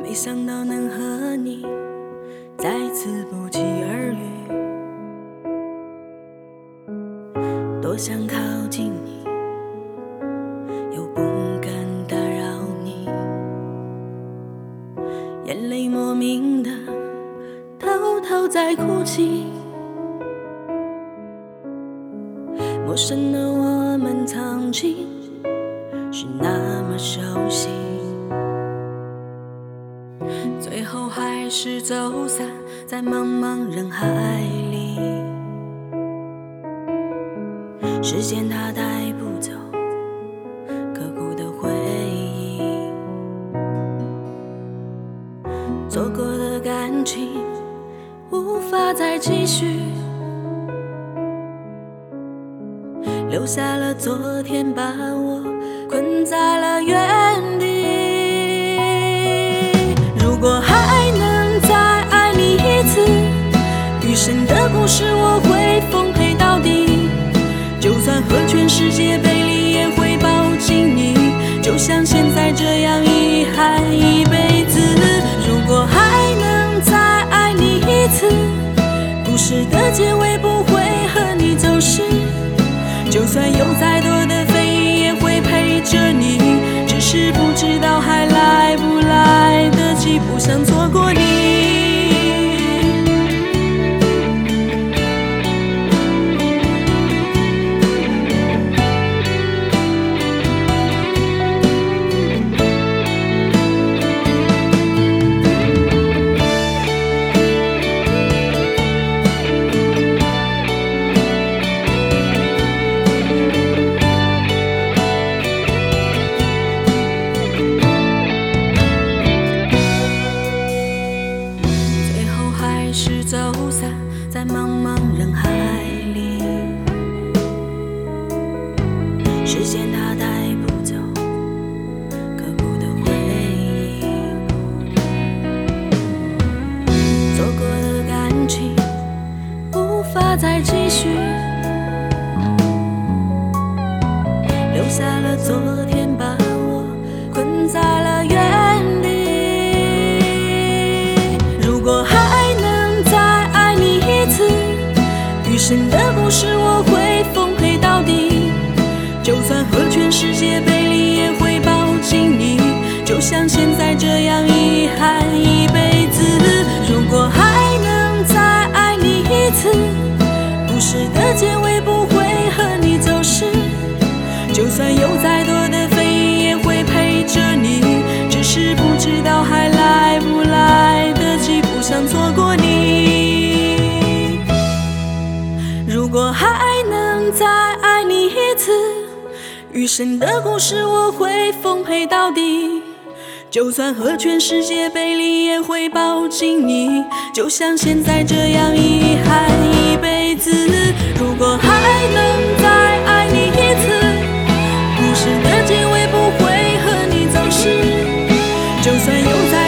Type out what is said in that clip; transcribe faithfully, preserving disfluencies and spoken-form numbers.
没想到能和你再次不期而遇，多想靠近你，又不敢打扰你，眼泪莫名的偷偷在哭泣，陌生的我们曾经是那么熟悉，最后还是走散在茫茫人海里。时间它带不走刻骨的回忆，错过的感情无法再继续，留下了昨天，把我困在了原地。如果还能再爱你一次，余生的故事我会奉陪到底，就算和全世界背离也会抱紧你，就像现在这样遗憾一辈子。如果还能再爱你一次，故事的结尾不会和你走失，就算有再多的非议也会陪着你，只是不知道还来不来得及，不想错过你。走散在茫茫人海里，时间它带不走刻骨的回忆，错过的感情无法再继续，留下了昨天，把我困在了原地。如果还余生的故事我会奉陪到底，就算和全世界背离也会抱紧你，就像现在这样遗憾一辈子。如果还能再爱你一次，故事的结尾不会和你走失，就算有再多的非议也会陪着你，只是不知道还来不来得及，不想错过你。如果还能再爱你一次，余生的故事我会奉陪到底，就算和全世界背离也会抱紧你，就像现在这样遗憾一辈子。如果还能再爱你一次，故事的结尾不会和你走失，就算有再